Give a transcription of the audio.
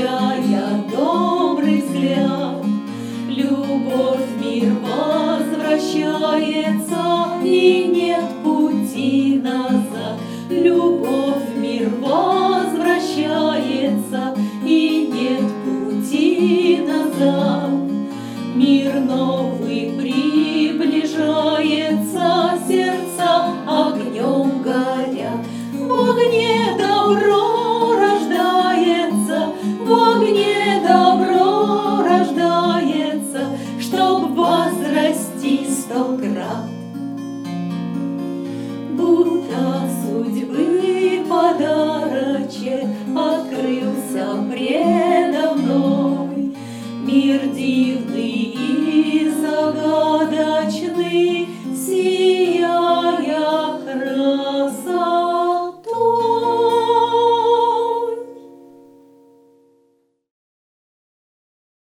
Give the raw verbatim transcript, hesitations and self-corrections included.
встречая добрый взгляд. Любовь в мир возвращается, и нет пути назад. Любовь в мир возвращается, и нет пути назад. Мир новый приближается, сердца огнем горят. В огне добро рождается, в огне добро рождается, чтоб возрасти сто крат. Будто судьбы подарочек открылся пред